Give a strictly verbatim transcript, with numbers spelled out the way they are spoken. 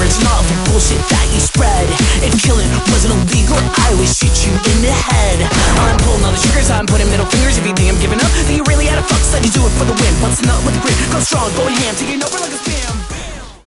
original of the bullshit that you spread. If killing wasn't illegal, I would shoot you in the head. I'm pulling all the triggers, I'm putting middle fingers. If you think I'm giving up, then you really had a fuck. Said you do it for the win. Bustin' up with the grit, go strong, going ham, taking over like a spin.